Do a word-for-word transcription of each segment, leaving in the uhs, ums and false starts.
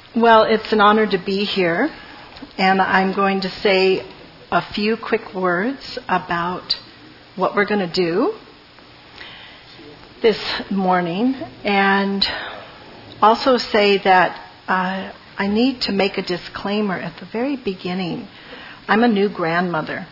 Well, it's an honor to be here, and I'm going to say a few quick words about what we're going to do this morning, and also say that uh, I need to make a disclaimer at the very beginning. I'm a new grandmother.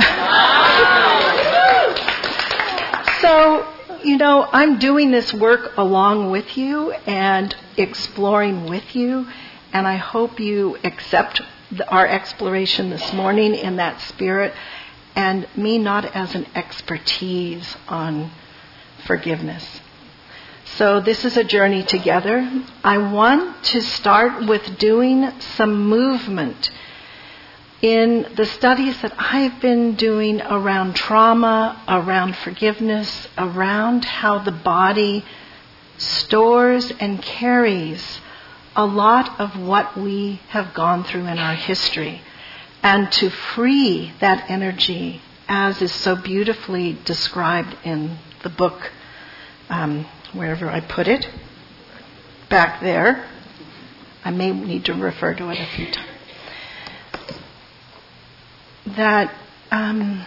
So, you know, I'm doing this work along with you and exploring with you, and I hope you accept the, our exploration this morning in that spirit, and me not as an expertise on forgiveness. So this is a journey together. I want to start with doing some movement in the studies that I've been doing around trauma, around forgiveness, around how the body stores and carries a lot of what we have gone through in our history, and to free that energy, as is so beautifully described in the book, um, wherever I put it, back there. I may need to refer to it a few times. That um,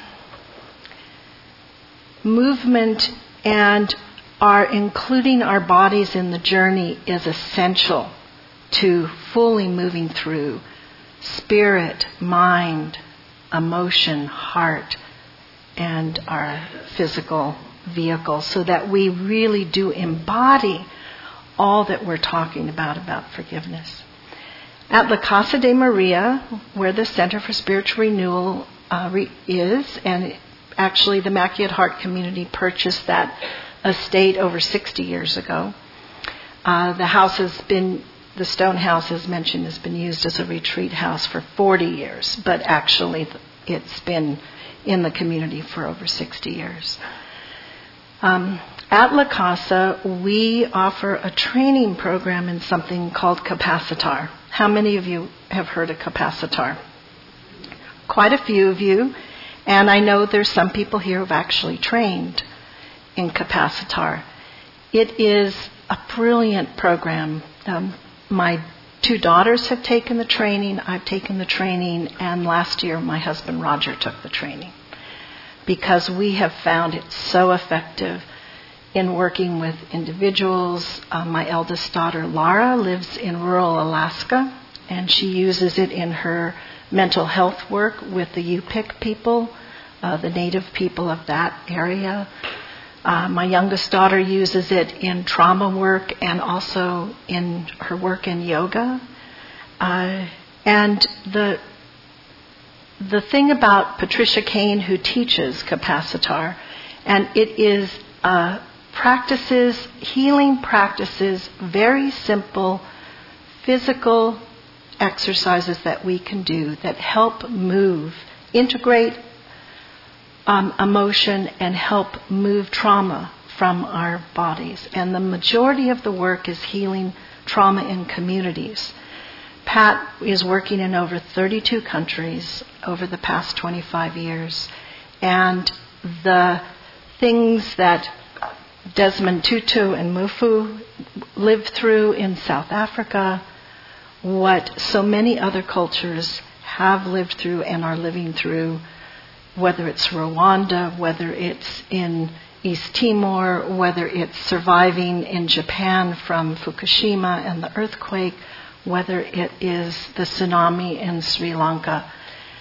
movement and our including our bodies in the journey is essential to fully moving through spirit, mind, emotion, heart, and our physical vehicle, so that we really do embody all that we're talking about about forgiveness. At La Casa de Maria, where the Center for Spiritual Renewal uh, re- is, and actually the Immaculate Heart community purchased that estate over sixty years ago. Uh, the house has been, the stone house, as mentioned, has been used as a retreat house for forty years, but actually it's been in the community for over sixty years. Um, At La Casa, we offer a training program in something called Capacitar. How many of you have heard of Capacitar? Quite a few of you, and I know there's some people here who've actually trained in Capacitar. It is a brilliant program. Um, my two daughters have taken the training, I've taken the training, and last year my husband Roger took the training, because we have found it so effective in working with individuals. Uh, my eldest daughter, Lara, lives in rural Alaska, and she uses it in her mental health work with the Yupik people, uh, the native people of that area. Uh, my youngest daughter uses it in trauma work and also in her work in yoga. Uh, and the the thing about Patricia Kane, who teaches Capacitar, and it is uh, practices, healing practices, very simple physical exercises that we can do that help move, integrate um, emotion and help move trauma from our bodies. And the majority of the work is healing trauma in communities. Pat is working in over thirty-two countries over the past twenty-five years. And the things that Desmond Tutu and Mufu lived through in South Africa, what so many other cultures have lived through and are living through, whether it's Rwanda, whether it's in East Timor, whether it's surviving in Japan from Fukushima and the earthquake, whether it is the tsunami in Sri Lanka.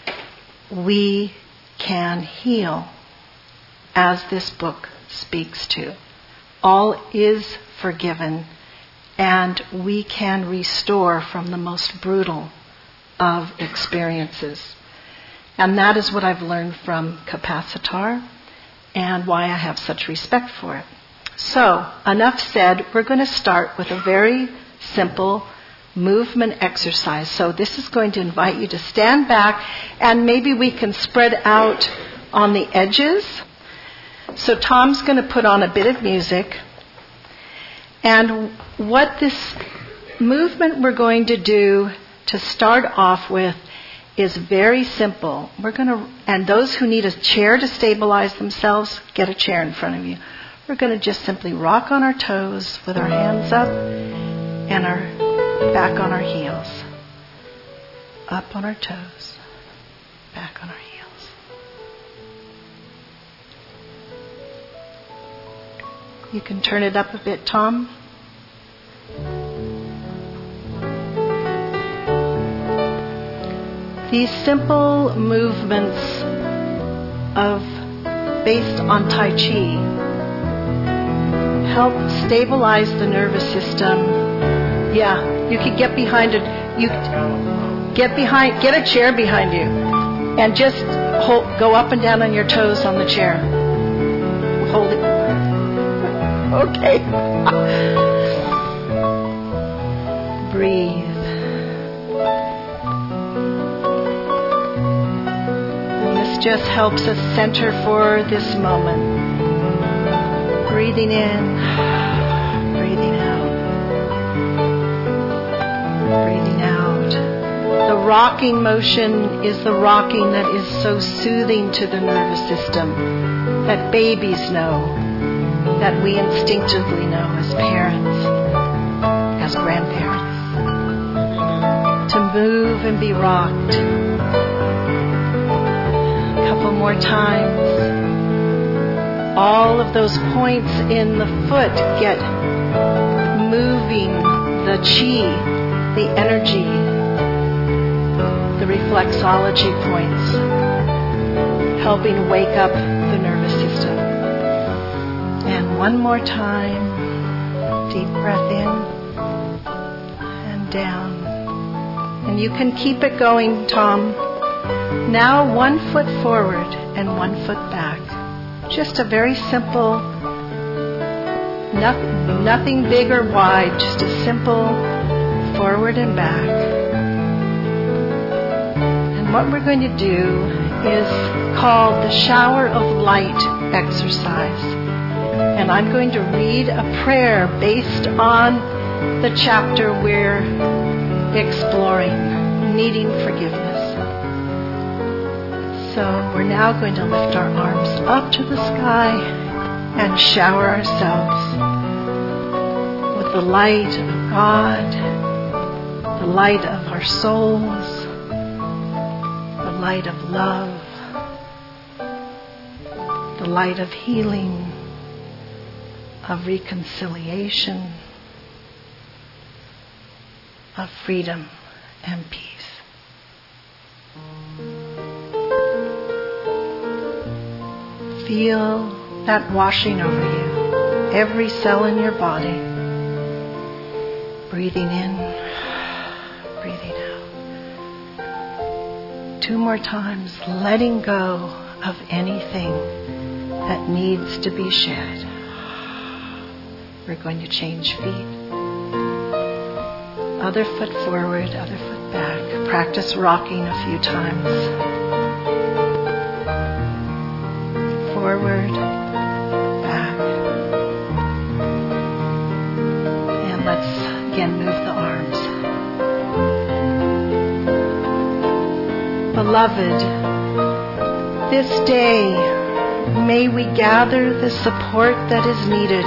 We can heal, as this book speaks to. All is forgiven, and we can restore from the most brutal of experiences. And that is what I've learned from Capacitar, and why I have such respect for it. So, enough said. We're going to start with a very simple movement exercise. So this is going to invite you to stand back, and maybe we can spread out on the edges. So Tom's going to put on a bit of music. And what this movement we're going to do to start off with is very simple. We're going to, and those who need a chair to stabilize themselves, get a chair in front of you. We're going to just simply rock on our toes with our hands up and our back on our heels. Up on our toes, back on our heels. You can turn it up a bit, Tom. These simple movements of based on Tai Chi help stabilize the nervous system. Yeah, you could get behind it. You get behind, get a chair behind you, and just hold, go up and down on your toes on the chair. Hold it. Okay. Breathe. Just helps us center for this moment. Breathing in, breathing out, breathing out. The rocking motion is the rocking that is so soothing to the nervous system, that babies know, that we instinctively know as parents, as grandparents. To move and be rocked. Couple more times. All of those points in the foot get moving, the chi, the energy, the reflexology points, helping wake up the nervous system. And one more time, deep breath in and down. And you can keep it going, Tom. Now one foot forward and one foot back. Just a very simple, nothing, nothing big or wide, just a simple forward and back. And what we're going to do is called the shower of light exercise. And I'm going to read a prayer based on the chapter we're exploring, needing forgiveness. So we're now going to lift our arms up to the sky and shower ourselves with the light of God, the light of our souls, the light of love, the light of healing, of reconciliation, of freedom and peace. Feel that washing over you, every cell in your body. Breathing in, breathing out. Two more times, letting go of anything that needs to be shed. We're going to change feet. Other foot forward, other foot back. Practice rocking a few times. Forward, back. And let's again move the arms. Beloved, this day may we gather the support that is needed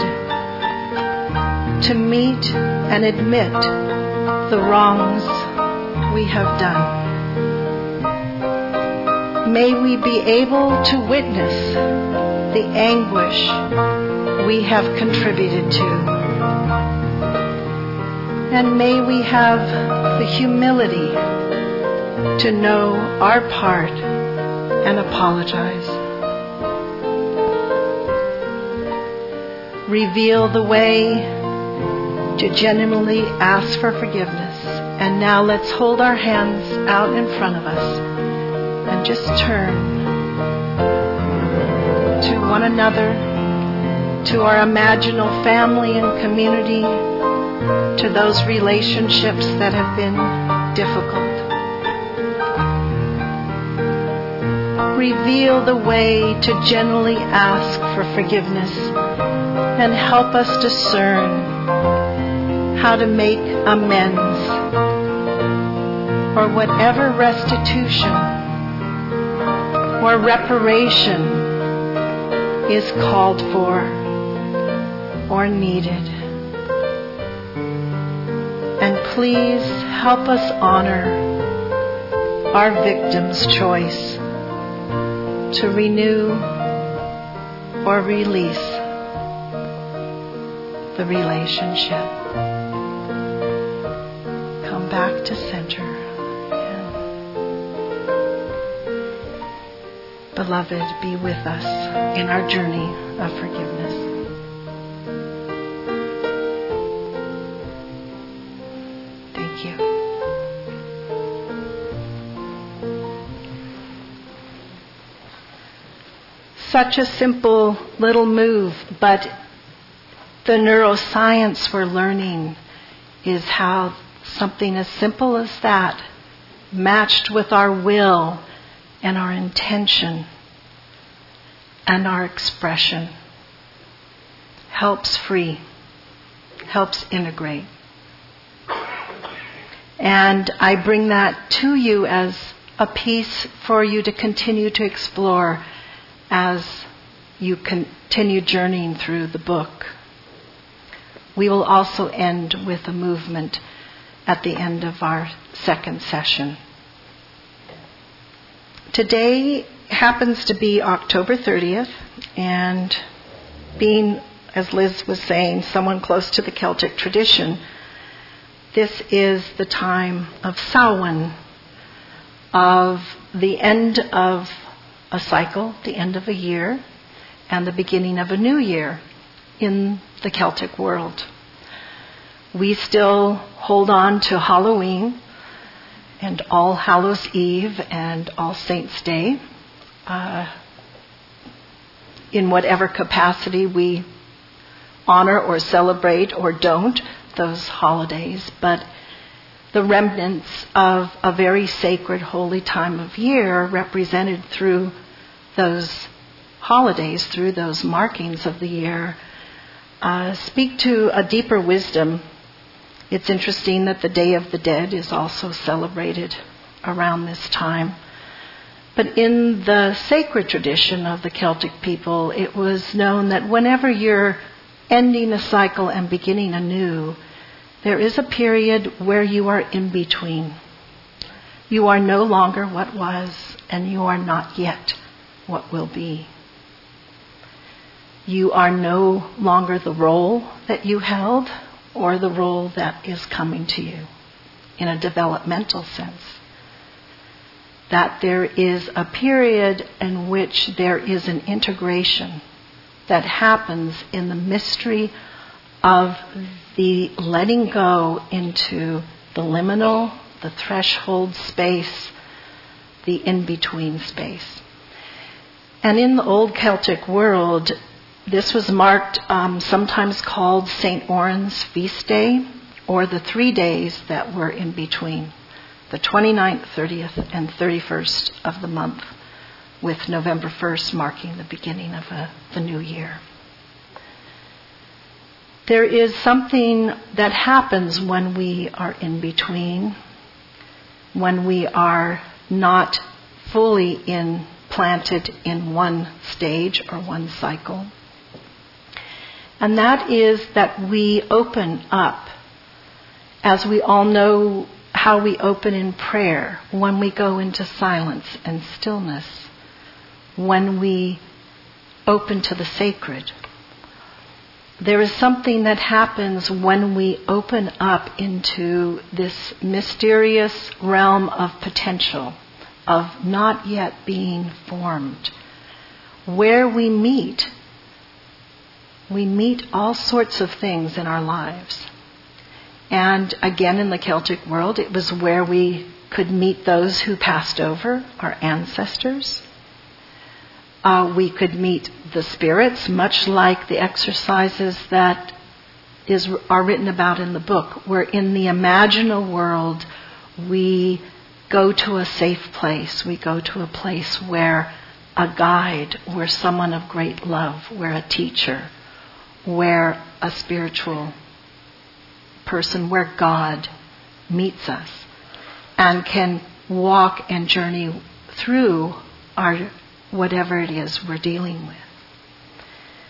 to meet and admit the wrongs we have done. May we be able to witness the anguish we have contributed to. And may we have the humility to know our part and apologize. Reveal the way to genuinely ask for forgiveness. And now let's hold our hands out in front of us and just turn to one another, to our imaginal family and community, to those relationships that have been difficult. Reveal the way to genuinely ask for forgiveness and help us discern how to make amends or whatever restitution or reparation is called for or needed. And please help us honor our victim's choice to renew or release the relationship. Come back to center. And beloved, be with us in our journey of forgiveness. Thank you. Such a simple little move, but the neuroscience we're learning is how something as simple as that, matched with our will and our intention and our expression, helps free, helps integrate. And I bring that to you as a piece for you to continue to explore as you continue journeying through the book. We will also end with a movement at the end of our second session. Today happens to be October thirtieth, and being, as Liz was saying, someone close to the Celtic tradition, this is the time of Samhain, of the end of a cycle, the end of a year, and the beginning of a new year in the Celtic world. We still hold on to Halloween and All Hallows Eve and All Saints' Day, uh, in whatever capacity we honor or celebrate or don't those holidays, but the remnants of a very sacred, holy time of year represented through those holidays, through those markings of the year, uh, speak to a deeper wisdom. It's interesting that the Day of the Dead is also celebrated around this time. But in the sacred tradition of the Celtic people, it was known that whenever you're ending a cycle and beginning anew, there is a period where you are in between. You are no longer what was, and you are not yet what will be. You are no longer the role that you held or the role that is coming to you in a developmental sense. That there is a period in which there is an integration that happens in the mystery of the letting go into the liminal, the threshold space, the in-between space. And in the old Celtic world, this was marked, um, sometimes called Saint Oran's Feast Day, or the three days that were in between, the twenty-ninth, thirtieth, and thirty-first of the month, with November first marking the beginning of a, the new year. There is something that happens when we are in between, when we are not fully implanted in one stage or one cycle. And that is that we open up, as we all know how we open in prayer, when we go into silence and stillness, when we open to the sacred. There is something that happens when we open up into this mysterious realm of potential, of not yet being formed, where we meet. We meet all sorts of things in our lives. And again, in the Celtic world, it was where we could meet those who passed over, our ancestors. Uh, we could meet the spirits, much like the exercises that is are written about in the book, where in the imaginal world we go to a safe place. We go to a place where a guide, where someone of great love, where a teacher, where a spiritual person, where God meets us and can walk and journey through our whatever it is we're dealing with.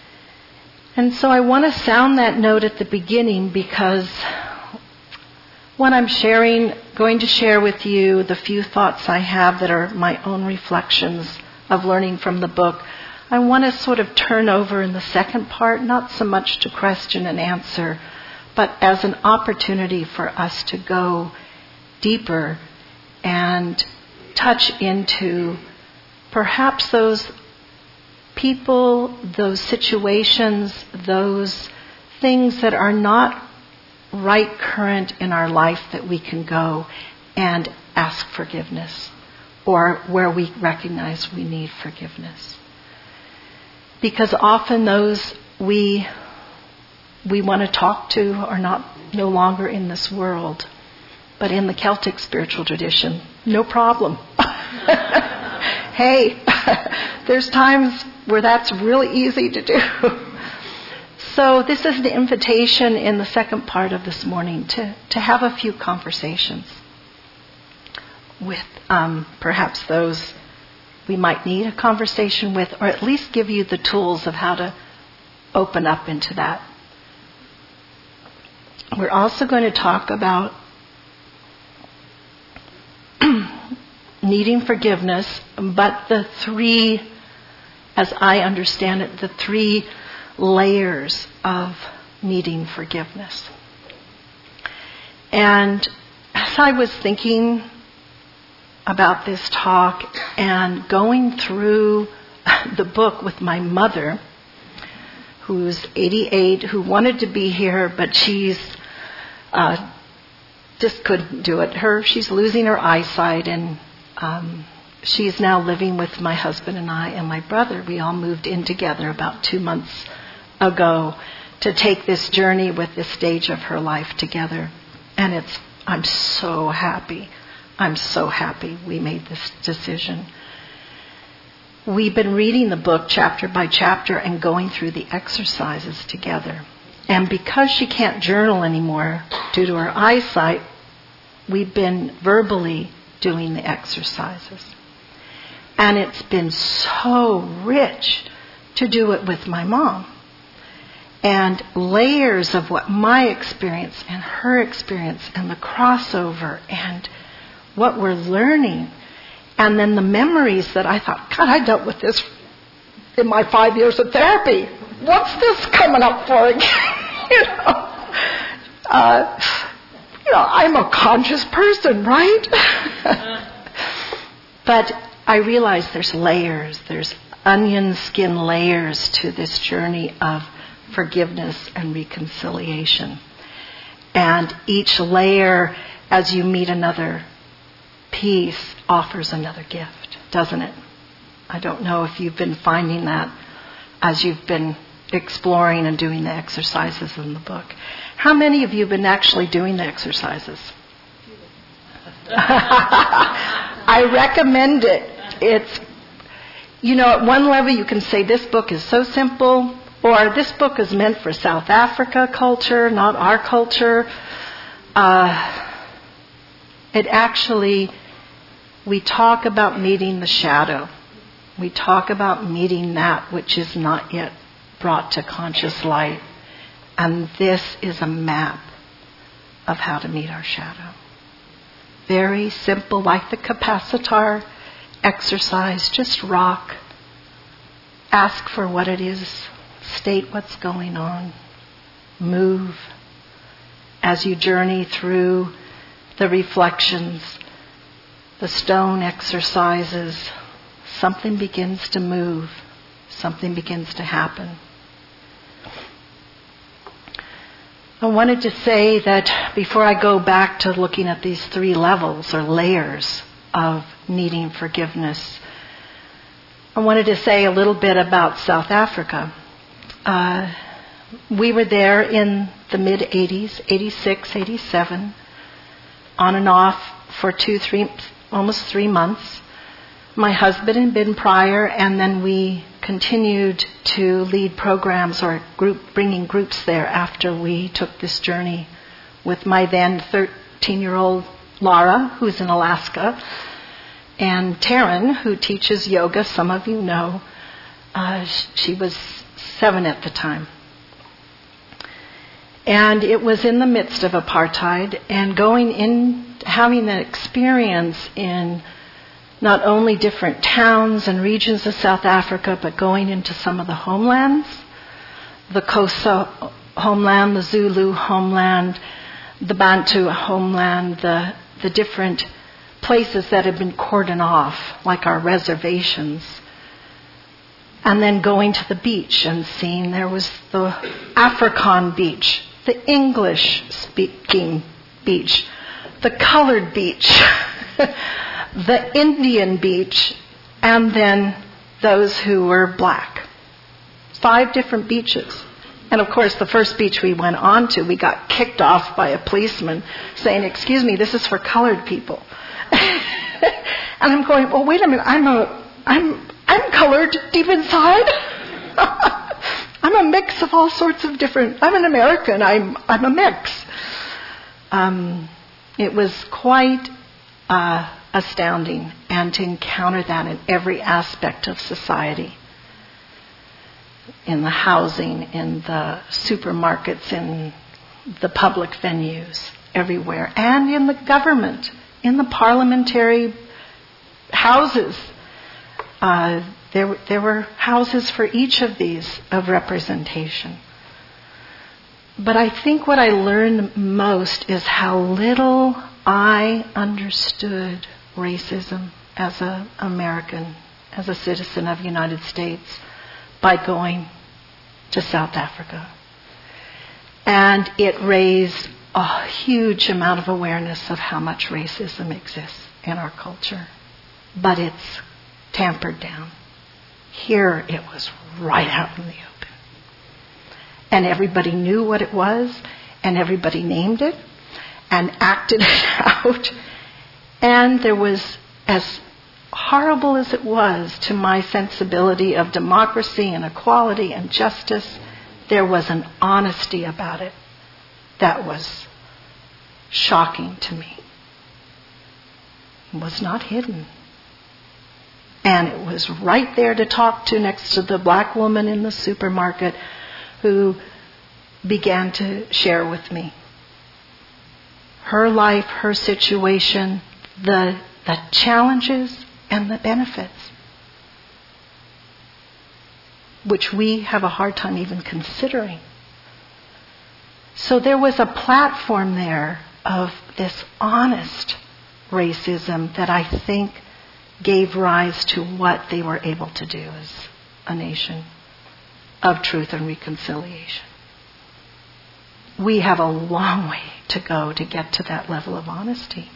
And so I want to sound that note at the beginning, because what I'm sharing, going to share with you the few thoughts I have that are my own reflections of learning from the book. I want to sort of turn over in the second part, not so much to question and answer, but as an opportunity for us to go deeper and touch into perhaps those people, those situations, those things that are not right current in our life that we can go and ask forgiveness, or where we recognize we need forgiveness. Because often those we we want to talk to are not no longer in this world, but in the Celtic spiritual tradition. No problem. Hey, there's times where that's really easy to do. So this is the invitation in the second part of this morning to, to have a few conversations with um, perhaps those we might need a conversation with, or at least give you the tools of how to open up into that. We're also going to talk about needing forgiveness, but the three, as I understand it, the three layers of needing forgiveness. And as I was thinking about this talk and going through the book with my mother, who's eighty-eight, who wanted to be here, but she's uh, just couldn't do it. Her, she's losing her eyesight, and um, she's now living with my husband and I and my brother. We all moved in together about two months ago to take this journey with this stage of her life together. And it's, I'm so happy. I'm so happy we made this decision. We've been reading the book chapter by chapter and going through the exercises together. And because she can't journal anymore due to her eyesight, we've been verbally doing the exercises. And it's been so rich to do it with my mom. And layers of what my experience and her experience and the crossover and what we're learning. And then the memories that I thought, God, I dealt with this in my five years of therapy. What's this coming up for again? you know, uh, you know, I'm a conscious person, right? But I realize there's layers. There's onion skin layers to this journey of forgiveness and reconciliation. And each layer, as you meet another piece, offers another gift, doesn't it? I don't know if you've been finding that as you've been exploring and doing the exercises in the book. How many of you have been actually doing the exercises? I recommend it. It's, you know, at one level you can say this book is so simple, or this book is meant for South Africa culture, not our culture. Uh, it actually, we talk about meeting the shadow. We talk about meeting that which is not yet brought to conscious light. And this is a map of how to meet our shadow. Very simple, like the capacitar exercise. Just rock. Ask for what it is. State what's going on. Move. As you journey through the reflections, the stone exercises, something begins to move. Something begins to happen. I wanted to say that before I go back to looking at these three levels or layers of needing forgiveness, I wanted to say a little bit about South Africa. Uh, we were there in the mid-eighties, eighty-six, eighty-seven, on and off for two, three, almost three months. My husband had been prior, and then we continued to lead programs or group, bringing groups there after we took this journey with my then thirteen-year-old Laura, who's in Alaska, and Taryn, who teaches yoga. Some of you know. Uh, she was seven at the time. And it was in the midst of apartheid, and going in, having that experience in not only different towns and regions of South Africa, but going into some of the homelands, the Xhosa homeland, the Zulu homeland, the Bantu homeland, the, the different places that had been cordoned off, like our reservations. And then going to the beach and seeing there was the Afrikaan beach, the English-speaking beach, the colored beach, the Indian beach, and then those who were black. Five different beaches. And of course, the first beach we went on to, we got kicked off by a policeman saying, "Excuse me, this is for colored people." And I'm going, "Well, wait a minute, I'm a, I'm, I'm colored deep inside. I'm a mix of all sorts of different. I'm an American. I'm, I'm a mix." Um, it was quite uh, astounding, and to encounter that in every aspect of society. In the housing, in the supermarkets, in the public venues, everywhere. And in the government, in the parliamentary houses. Uh, there, there were houses for each of these of representation. But I think what I learned most is how little I understood racism as an American, as a citizen of the United States, by going to South Africa. And it raised a huge amount of awareness of how much racism exists in our culture. But it's tampered down. Here it was right out in the open. And everybody knew what it was, and everybody named it, and acted it out. And there was, as horrible as it was to my sensibility of democracy and equality and justice, there was an honesty about it that was shocking to me. It was not hidden. And it was right there to talk to next to the black woman in the supermarket who began to share with me her life, her situation, the, the challenges and the benefits, which we have a hard time even considering. So there was a platform there of this honest racism that I think gave rise to what they were able to do as a nation of truth and reconciliation. We have a long way to go to get to that level of honesty.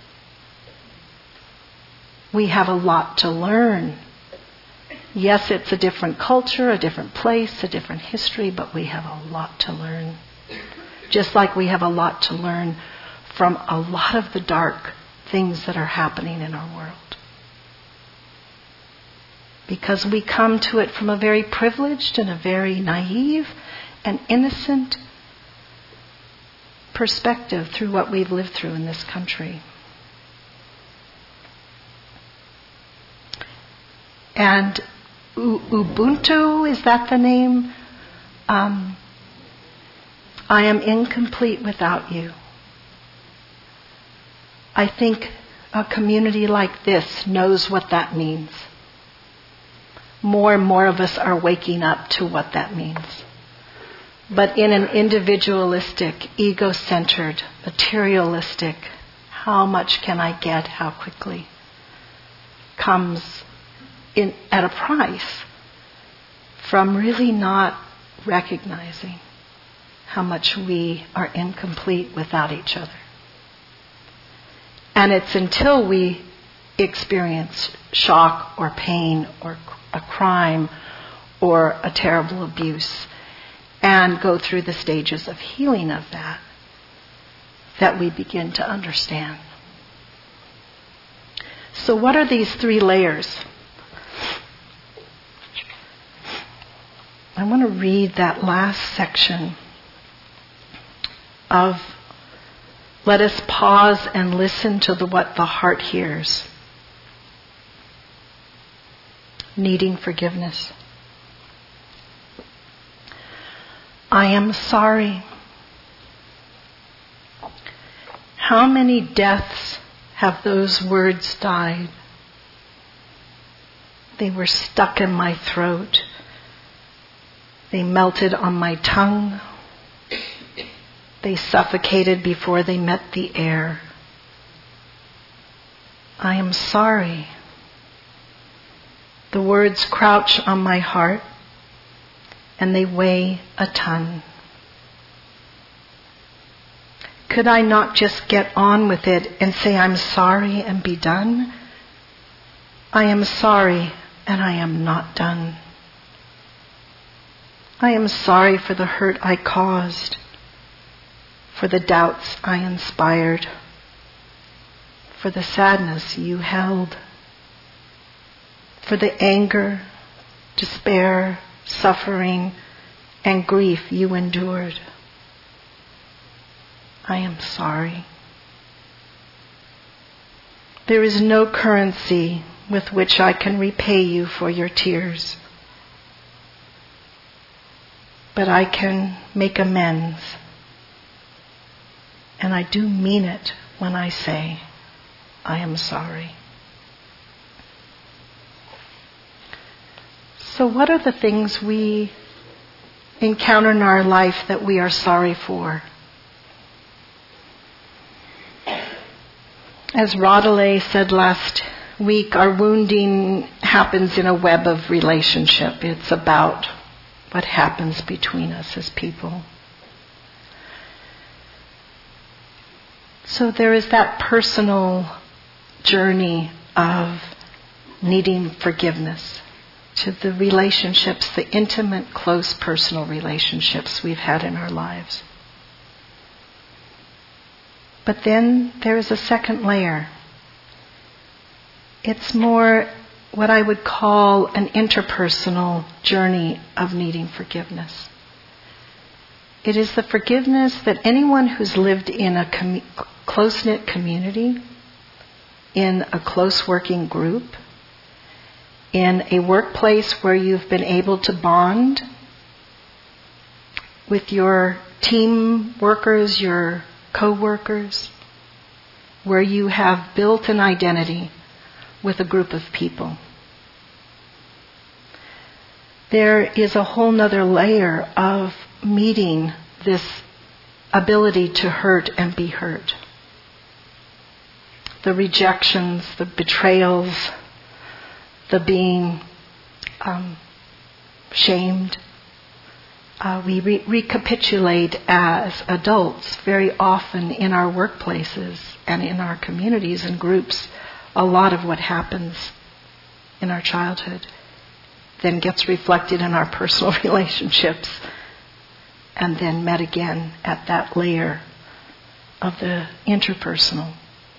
We have a lot to learn. Yes, it's a different culture, a different place, a different history, but we have a lot to learn. Just like we have a lot to learn from a lot of the dark things that are happening in our world. Because we come to it from a very privileged and a very naive and innocent perspective through what we've lived through in this country. And U- Ubuntu, is that the name? Um, I am incomplete without you. I think a community like this knows what that means. More and more of us are waking up to what that means. But in an individualistic, ego-centered, materialistic, how much can I get, how quickly, comes in at a price from really not recognizing how much we are incomplete without each other. And it's until we experience shock or pain or a crime or a terrible abuse and go through the stages of healing of that, that we begin to understand. So what are these three layers? I want to read that last section of let us pause and listen to the, what the heart hears. Needing forgiveness. I am sorry How many deaths have those words died? They were stuck in my throat. They melted on my tongue. They suffocated before they met the air. I am sorry. The words crouch on my heart, and they weigh a ton. Could I not just get on with it and say I'm sorry and be done? I am sorry, and I am not done. I am sorry for the hurt I caused, for the doubts I inspired, for the sadness you held, for the anger, despair, suffering, and grief you endured. I am sorry. There is no currency with which I can repay you for your tears, but I can make amends, and I do mean it when I say I am sorry. So what are the things we encounter in our life that we are sorry for? As Rodolay said last week, our wounding happens in a web of relationship. It's about what happens between us as people. So there is that personal journey of needing forgiveness to the relationships, the intimate, close, personal relationships we've had in our lives. But then there is a second layer. It's more what I would call an interpersonal journey of needing forgiveness. It is the forgiveness that anyone who's lived in a com- close-knit community, in a close working group, in a workplace where you've been able to bond with your team workers, your co-workers, where you have built an identity with a group of people. There is a whole nother layer of meeting this ability to hurt and be hurt. The rejections, the betrayals, the being um, shamed. Uh, we re- recapitulate as adults very often in our workplaces and in our communities and groups a lot of what happens in our childhood then gets reflected in our personal relationships and then met again at that layer of the interpersonal.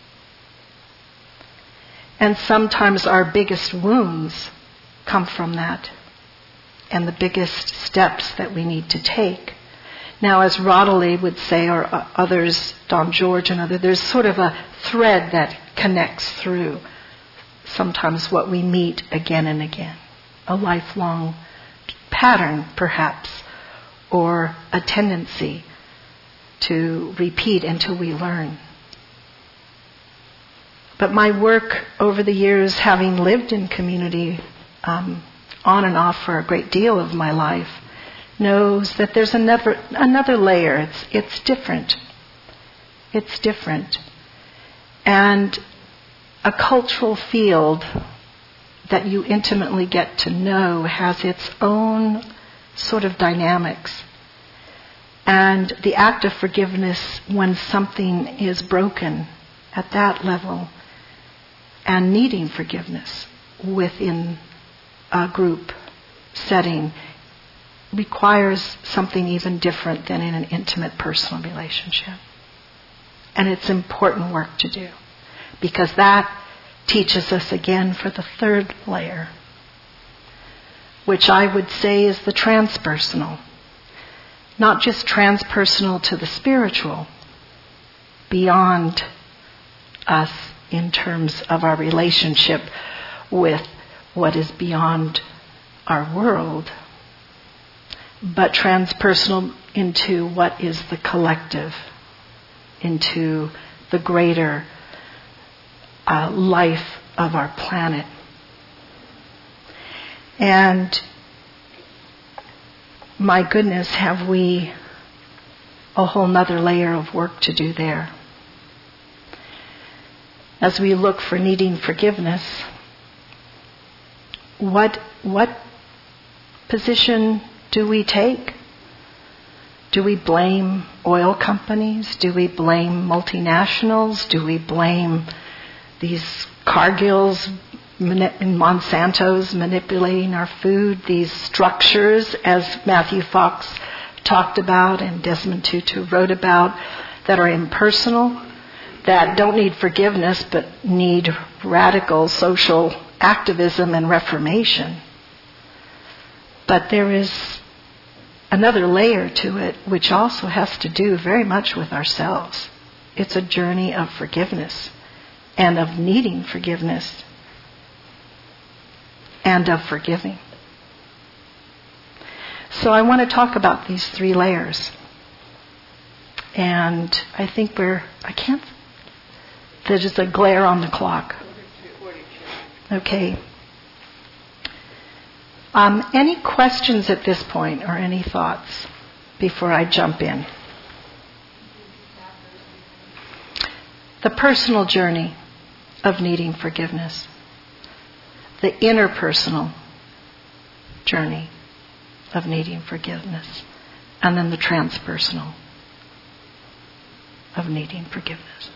And sometimes our biggest wounds come from that, and the biggest steps that we need to take. Now, as Rodolay would say, or others, Don George and others, there's sort of a thread that connects through sometimes what we meet again and again. A lifelong pattern, perhaps, or a tendency to repeat until we learn. But my work over the years, having lived in community um, on and off for a great deal of my life, knows that there's another another layer. It's it's different. It's different. And a cultural field that you intimately get to know has its own sort of dynamics. And the act of forgiveness when something is broken at that level and needing forgiveness within a group setting requires something even different than in an intimate personal relationship. And it's important work to do because that teaches us again for the third layer, which I would say is the transpersonal. Not just transpersonal to the spiritual, beyond us in terms of our relationship with what is beyond our world, but transpersonal into what is the collective, into the greater uh, life of our planet. And my goodness, have we a whole nother layer of work to do there. As we look for needing forgiveness, what what position do we take? Do we blame oil companies? Do we blame multinationals? Do we blame these Cargills and Monsantos manipulating our food? These structures, as Matthew Fox talked about and Desmond Tutu wrote about, that are impersonal, that don't need forgiveness but need radical social activism and reformation. But there is another layer to it which also has to do very much with ourselves. It's a journey of forgiveness and of needing forgiveness and of forgiving. So I want to talk about these three layers. And I think we're, I can't, there's just a glare on the clock. Okay. Um, any questions at this point or any thoughts before I jump in? The personal journey of needing forgiveness. The interpersonal journey of needing forgiveness. And then the transpersonal of needing forgiveness.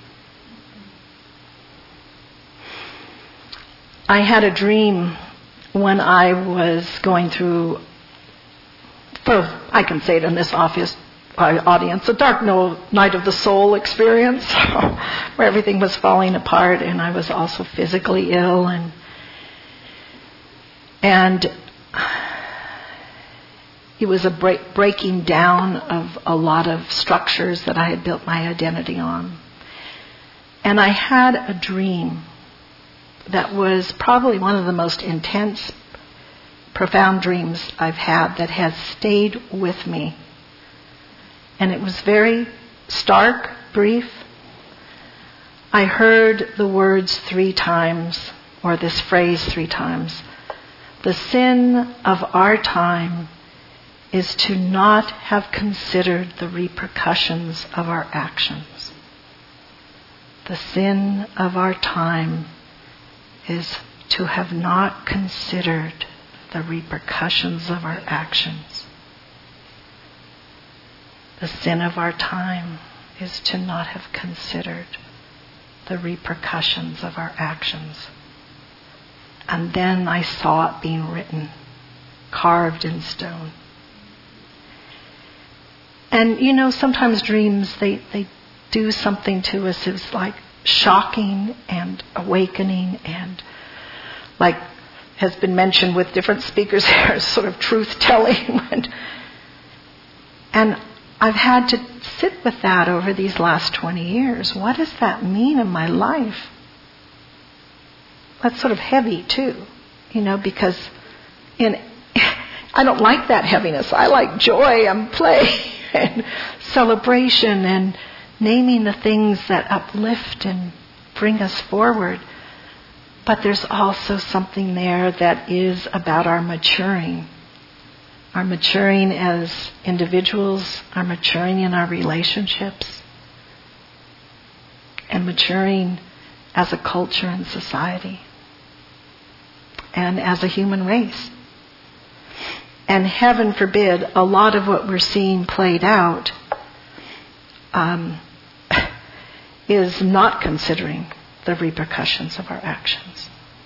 I had a dream when I was going through, for, I can say it in this office, audience, a dark no, night of the soul experience where everything was falling apart and I was also physically ill and and it was a break, breaking down of a lot of structures that I had built my identity on. And I had a dream that was probably one of the most intense, profound dreams I've had that has stayed with me. And it was very stark, brief. I heard the words three times, or this phrase three times. The sin of our time is to not have considered the repercussions of our actions. The sin of our time is to have not considered the repercussions of our actions. The sin of our time is to not have considered the repercussions of our actions. And then I saw it being written, carved in stone. And you know, sometimes dreams, they, they do something to us. It's like shocking and awakening and, like has been mentioned with different speakers here, sort of truth-telling. And I've had to sit with that over these last twenty years. What does that mean in my life? That's sort of heavy too, you know, because in I don't like that heaviness. I like joy and play and celebration and naming the things that uplift and bring us forward. But there's also something there that is about our maturing. Our maturing as individuals, our maturing in our relationships, and maturing as a culture and society, and as a human race. And heaven forbid, a lot of what we're seeing played out um, is not considering the repercussions of our actions.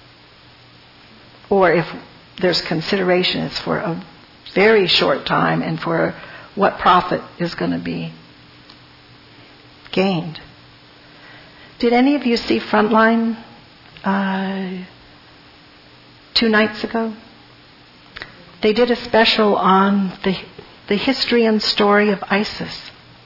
Or if there's consideration, it's for a very short time and for what profit is going to be gained. Did any of you see Frontline uh, two nights ago? They did a special on the the history and story of ISIS.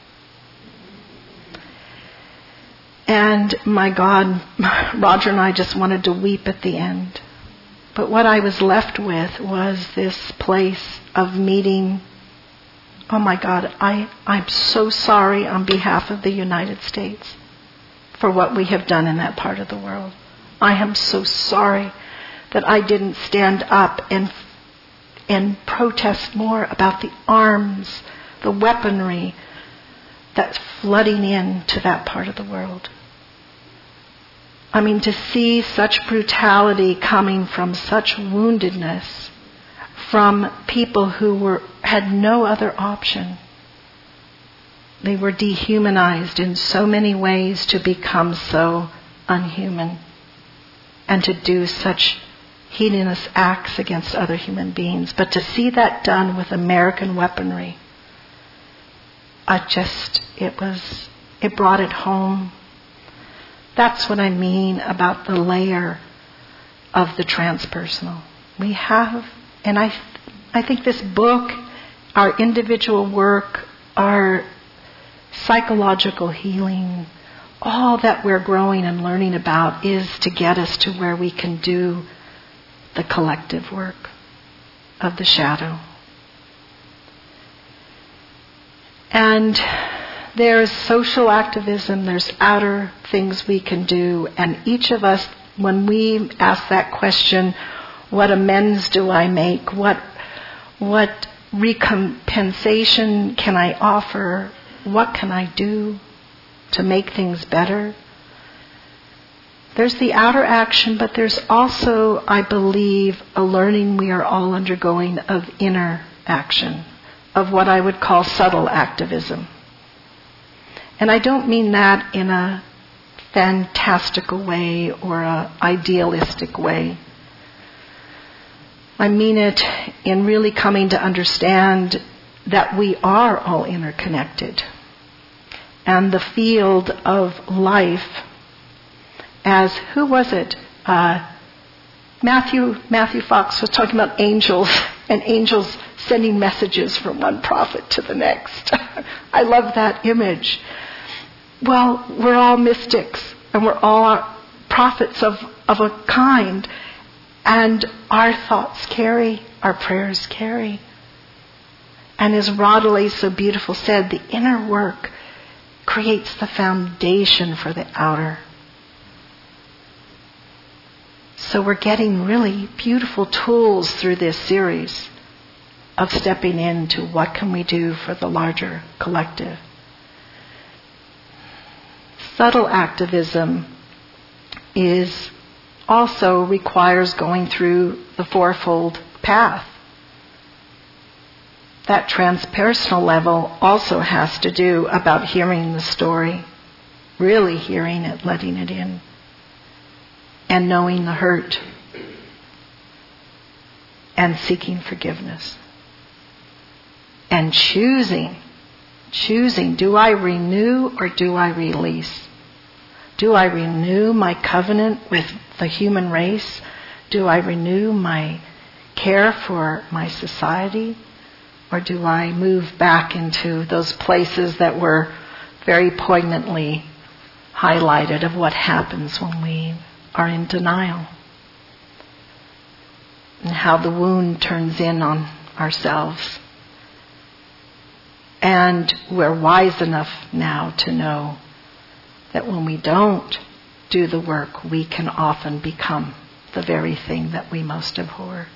And my God, Roger and I just wanted to weep at the end. But what I was left with was this place of meeting. Oh my God, I, I'm so sorry on behalf of the United States for what we have done in that part of the world. I am so sorry that I didn't stand up and and protest more about the arms, the weaponry that's flooding into that part of the world. I mean, to see such brutality coming from such woundedness from people who were had no other option. They were dehumanized in so many ways to become so unhuman and to do such heinous acts against other human beings. But to see that done with American weaponry, I just, it was, it brought it home. That's what I mean about the layer of the transpersonal. We have, and I, I think this book, our individual work, our psychological healing, all that we're growing and learning about is to get us to where we can do the collective work of the shadow. And there's social activism, there's outer things we can do, and each of us, when we ask that question, what amends do I make? What, what recompensation can I offer? What can I do to make things better? There's the outer action, but there's also, I believe, a learning we are all undergoing of inner action, of what I would call subtle activism. And I don't mean that in a fantastical way or a idealistic way. I mean it in really coming to understand that we are all interconnected. And the field of life, as, who was it? Uh, Matthew, Matthew Fox was talking about angels, and angels sending messages from one prophet to the next. I love that image. Well, we're all mystics, and we're all prophets of, of a kind, and our thoughts carry, our prayers carry. And as Rodolphe so beautiful said, the inner work creates the foundation for the outer. So we're getting really beautiful tools through this series of stepping into what can we do for the larger collective. Subtle activism is also requires going through the fourfold path. That transpersonal level also has to do about hearing the story, really hearing it, letting it in, and knowing the hurt, and seeking forgiveness, and choosing, choosing, do I renew or do I release? Do I renew my covenant with the human race? Do I renew my care for my society? Or do I move back into those places that were very poignantly highlighted of what happens when we are in denial? And how the wound turns in on ourselves. And we're wise enough now to know that when we don't do the work, we can often become the very thing that we most abhor.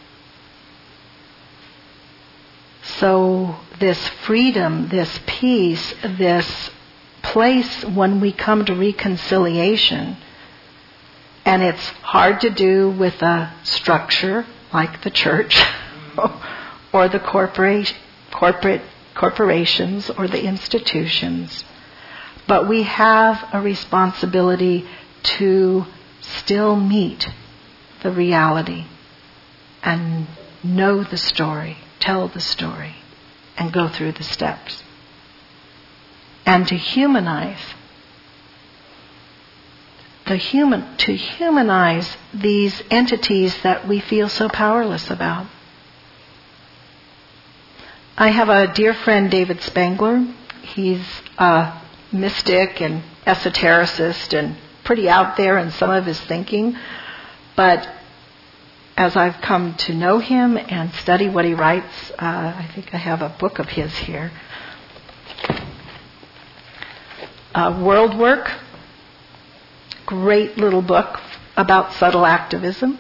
So this freedom, this peace, this place when we come to reconciliation, and it's hard to do with a structure like the church or the corporate, corporate corporations or the institutions, but we have a responsibility to still meet the reality and know the story, tell the story, and go through the steps. And to humanize the human, to humanize these entities that we feel so powerless about. I have a dear friend, David Spangler. He's a mystic and esotericist and pretty out there in some of his thinking. But as I've come to know him and study what he writes, uh, I think I have a book of his here. Uh, World Work, great little book about subtle activism.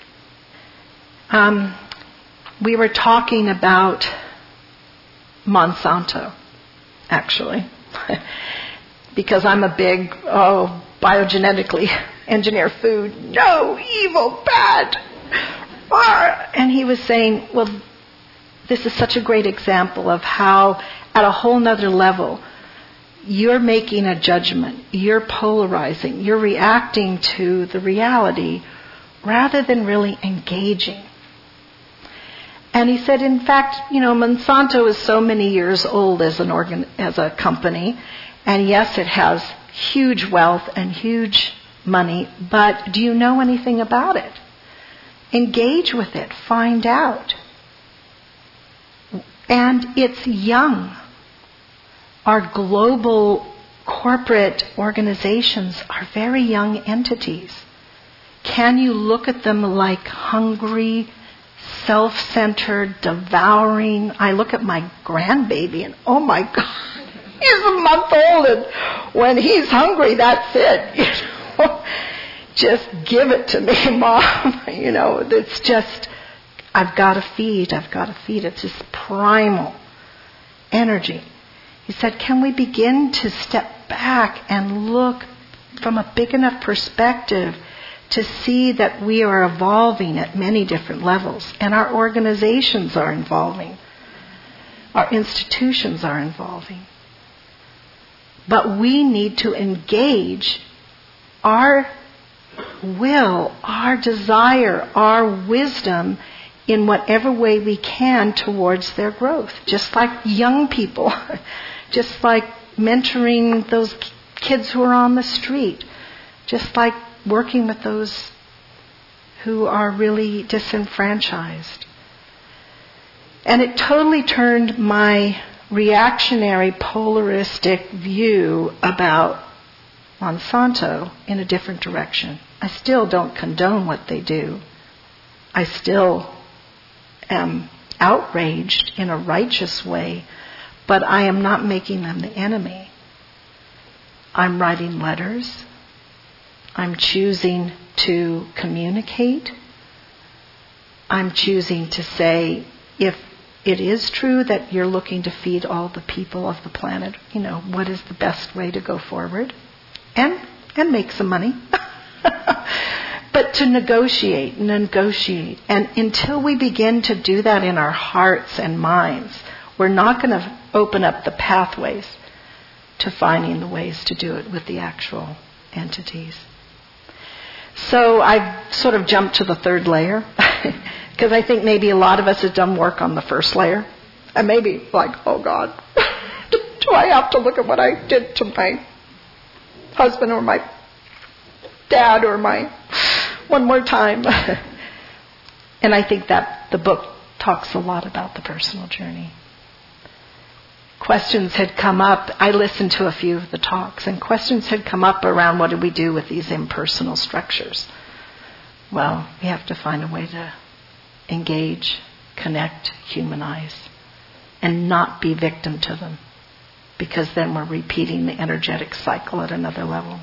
Um, we were talking about Monsanto, actually, because I'm a big, oh, biogenetically engineer food, no, evil, bad. And he was saying, well, this is such a great example of how, at a whole nother level, you're making a judgment, you're polarizing, you're reacting to the reality rather than really engaging. And he said, in fact, you know, Monsanto is so many years old as an organ, as a company, and yes, it has huge wealth and huge money, but do you know anything about it? Engage with it, find out. And it's young. Our global corporate organizations are very young entities. Can you look at them like hungry, self-centered, devouring? I look at my grandbaby and, oh my God, he's a month old, and when he's hungry, that's it. You know? Just give it to me, Mom. You know, it's just, I've got to feed, I've got to feed. It's this primal energy. He said, can we begin to step back and look from a big enough perspective to see that we are evolving at many different levels, and our organizations are evolving, our institutions are evolving. But we need to engage our will, our desire, our wisdom in whatever way we can towards their growth. Just like young people, just like mentoring those kids who are on the street, just like working with those who are really disenfranchised. And it totally turned my reactionary, polaristic view about Monsanto in a different direction. I still don't condone what they do. I still am outraged in a righteous way, but I am not making them the enemy. I'm writing letters. I'm choosing to communicate. I'm choosing to say, if it is true that you're looking to feed all the people of the planet, you know, what is the best way to go forward? And and make some money. But to negotiate, negotiate. And until we begin to do that in our hearts and minds, we're not going to open up the pathways to finding the ways to do it with the actual entities. So I've sort of jumped to the third layer, because I think maybe a lot of us have done work on the first layer. And maybe like, oh God, do I have to look at what I did to my husband or my dad or my one more time? And I think that the book talks a lot about the personal journey. Questions had come up. I listened to a few of the talks, and questions had come up around what do we do with these impersonal structures. Well, we have to find a way to engage, connect, humanize, and not be victim to them, because then we're repeating the energetic cycle at another level.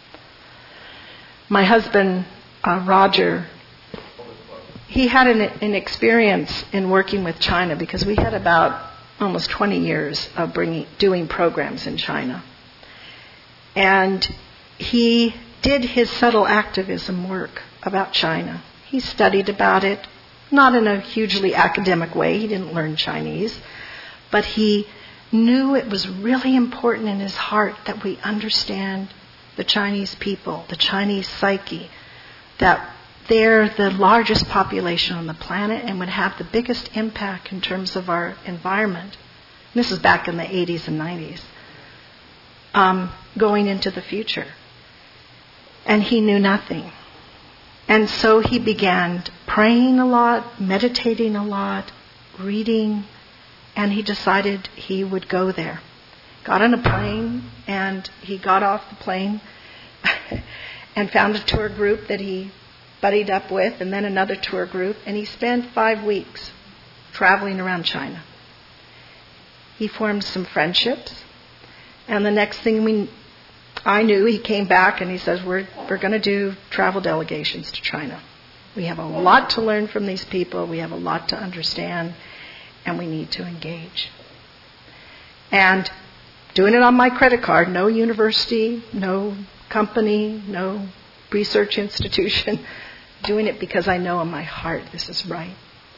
My husband, uh, Roger, he had an, an experience in working with China, because we had about almost twenty years of bringing, doing programs in China. And he did his subtle activism work about China. He studied about it, not in a hugely academic way. He didn't learn Chinese. But he knew it was really important in his heart that we understand the Chinese people, the Chinese psyche, that they're the largest population on the planet and would have the biggest impact in terms of our environment. And this is back in the eighties and nineties, um, going into the future. And he knew nothing. And so he began praying a lot, meditating a lot, reading, and he decided he would go there. Got on a plane, and he got off the plane and found a tour group that he buddied up with, and then another tour group, and he spent five weeks traveling around China. He formed some friendships, and the next thing we I knew he came back and he says, we're, we're going to do travel delegations to China. We have a lot to learn from these people. We have a lot to understand. And we need to engage. And doing it on my credit card, no university, no company, no research institution. Doing it because I know in my heart this is right.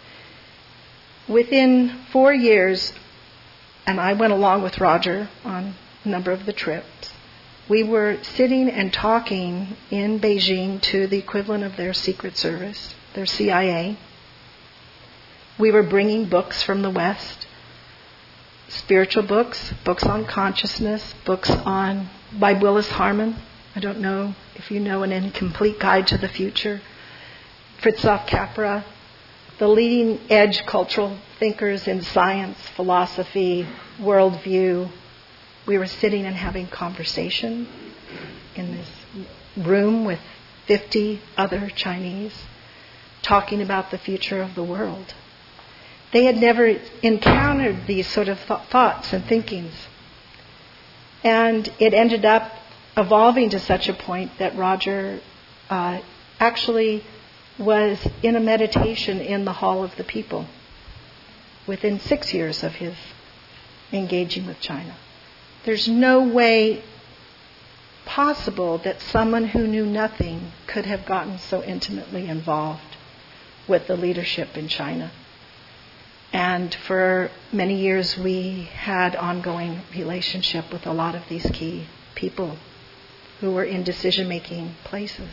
Within four years, and I went along with Roger on a number of the trips, we were sitting and talking in Beijing to the equivalent of their Secret Service, their C I A. We were bringing books from the West, spiritual books, books on consciousness, books on by Willis Harman. I don't know if you know An Incomplete Guide to the Future. Fritjof Capra, the leading edge cultural thinkers in science, philosophy, worldview. We were sitting and having conversation in this room with fifty other Chinese, talking about the future of the world. They had never encountered these sort of th- thoughts and thinkings. And it ended up evolving to such a point that Roger uh, actually was in a meditation in the Hall of the People within six years of his engaging with China. There's no way possible that someone who knew nothing could have gotten so intimately involved with the leadership in China. And for many years we had ongoing relationship with a lot of these key people who were in decision-making places.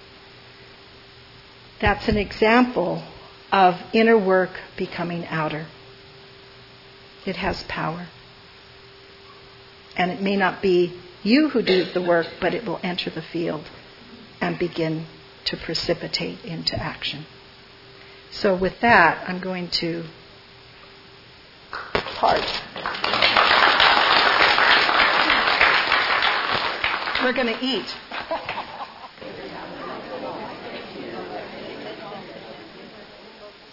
That's an example of inner work becoming outer. It has power. And it may not be you who do the work, but it will enter the field and begin to precipitate into action. So with that, I'm going to part. We're going to eat.